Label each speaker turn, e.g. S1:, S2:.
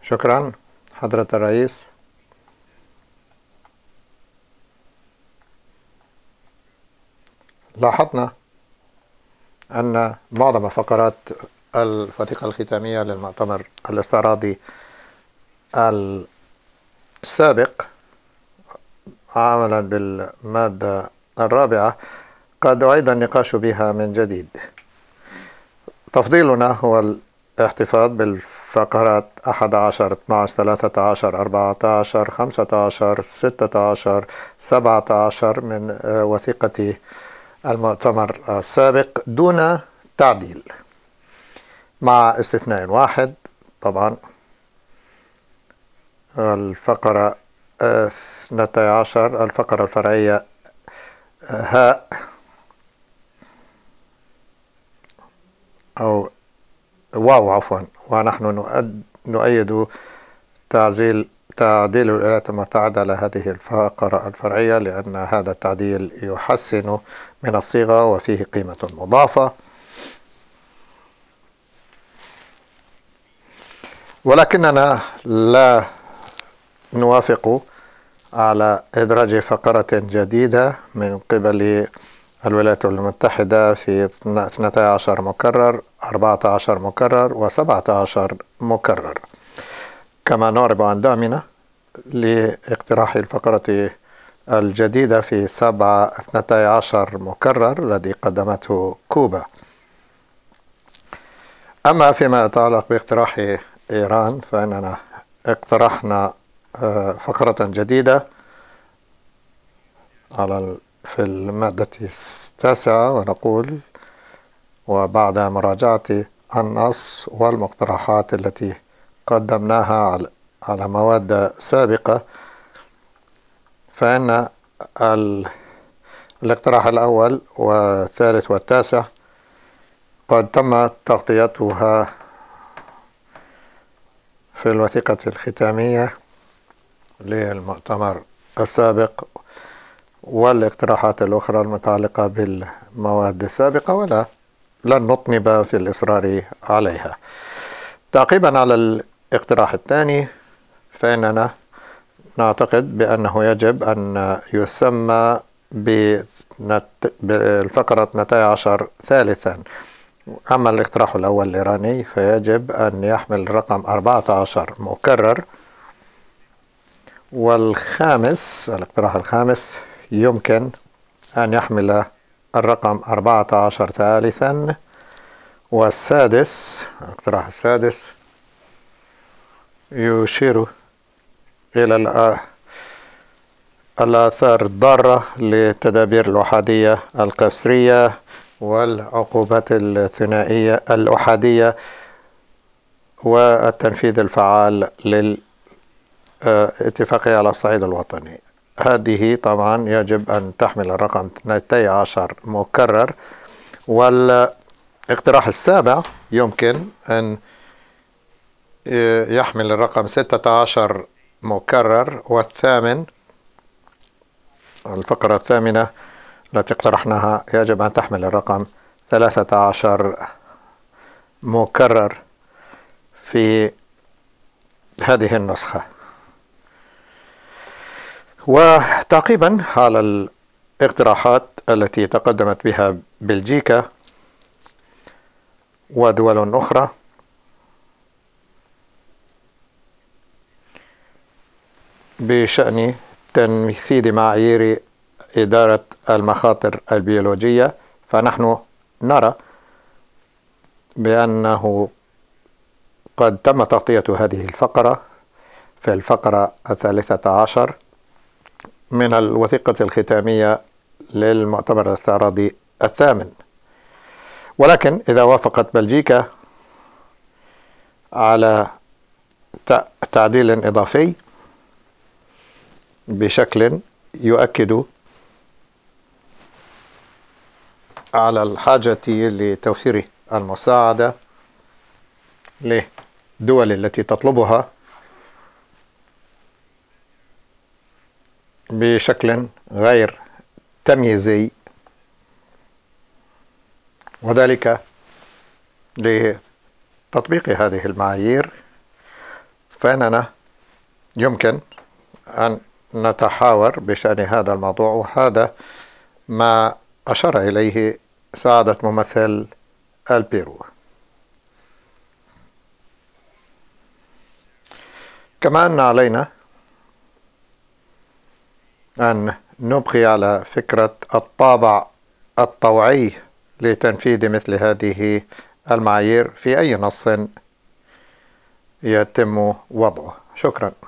S1: شكرا حضرة الرئيس. لاحظنا أن معظم فقرات الوثيقة الختامية للمؤتمر الاستعراضي السابق عملا بالمادة الرابعة قد أعيد النقاش بها من جديد. تفضيلنا هو الاحتفاظ بالفقرات 11 12 13 14 15 16 17 من وثيقة المؤتمر السابق دون تعديل، مع استثناء واحد طبعا. الفقرة 12 الفقرة الفرعية هاء أو واو عفوا، ونحن نؤيد تعديل الولايات المتحدة على هذه الفقرة الفرعية، لأن هذا التعديل يحسن من الصيغة وفيه قيمة مضافة. ولكننا لا نوافق على إدراج فقرة جديدة من قبل الولايات المتحدة في 12 مكرر 14 مكرر و17 مكرر، كما نعرب عن دعمنا لاقتراح الفقرة الجديدة في 12 مكرر الذي قدمته كوبا. أما فيما يتعلق باقتراح إيران فإننا اقترحنا فقرة جديدة في المادة 9، ونقول: وبعد مراجعة النص والمقترحات التي قدمناها على مواد سابقة، فإن الاقتراح الأول والثالث والتاسع قد تم تغطيتها في الوثيقة الختامية للمؤتمر السابق والاقتراحات الأخرى المتعلقة بالمواد السابقة، لن نطنب في الإصرار عليها. تعقيبا على الاقتراح الثاني، فإننا نعتقد بأنه يجب أن يسمى بالفقرة 12 ثالثا. أما الاقتراح الأول الإيراني فيجب أن يحمل رقم 14 مكرر، والخامس الاقتراح الخامس يمكن أن يحمل الرقم 14 ثالثا، والسادس الاقتراح السادس يشير إلى الآثار الضارة للتدابير الأحادية القسرية والعقوبات الثنائية الأحادية والتنفيذ الفعال للاتفاقية على الصعيد الوطني. هذه طبعا يجب أن تحمل الرقم 12 مكرر، والاقتراح السابع يمكن أن يحمل الرقم 16 مكرر، والثامن الفقرة الثامنة التي اقترحناها يجب أن تحمل الرقم 13 مكرر في هذه النسخة. وتعقيبا على الاقتراحات التي تقدمت بها بلجيكا ودول أخرى، بشأن تنفيذ معايير إدارة المخاطر البيولوجية، فنحن نرى بأنه قد تم تغطية هذه الفقرة في الفقرة 13 من الوثيقة الختامية للمؤتمر الاستعراضي الثامن. ولكن إذا وافقت بلجيكا على تعديل إضافي بشكل يؤكد على الحاجة لتوفير المساعدة للدول التي تطلبها بشكل غير تمييزي، وذلك لتطبيق هذه المعايير، فإننا يمكن أن نتحاور بشأن هذا الموضوع، وهذا ما أشار إليه سعادة ممثل البيرو. كما أن علينا أن نبقي على فكرة الطابع الطوعي لتنفيذ مثل هذه المعايير في أي نص يتم وضعه. شكرا.